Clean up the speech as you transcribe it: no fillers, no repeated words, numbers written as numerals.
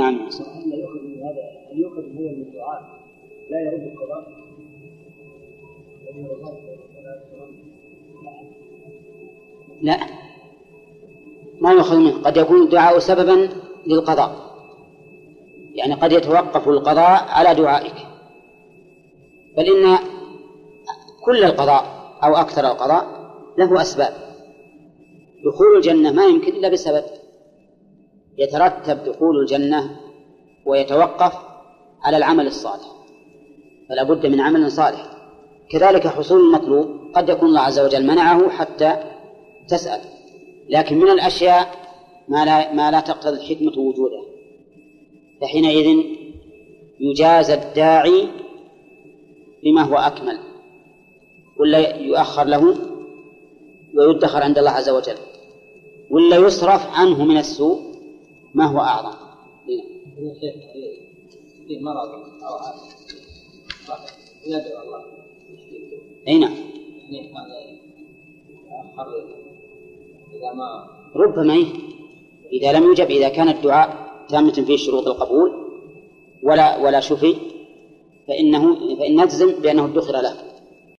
نعم. أن يؤخذ من هذا أن يؤخذ هو من الدعاء لا يرد القضاء. لا، ما يؤخذ منه. قد يكون الدعاء سببا للقضاء، يعني قد يتوقف القضاء على دعائك، بل إن كل القضاء أو أكثر القضاء له أسباب. دخول الجنة ما يمكن إلا بسبب، يترتب دخول الجنة ويتوقف على العمل الصالح، فلا بد من عمل صالح. كذلك حصول المطلوب قد يكون الله عز وجل منعه حتى تسأل، لكن من الأشياء ما لا تقتضي الحكمة وجوده، فحينئذ يجازى الداعي بما هو أكمل، ولا يؤخر له ويدخر عند الله عز وجل، ولا يصرف عنه من السوء ما هو أعظم. في مرض أو عافية يدعو الله. أي نعم. ربما إذا لم يجب، إذا كان الدعاء تامة فيه شروط القبول ولا شفي، فإن نجزم بأنه ادخر له.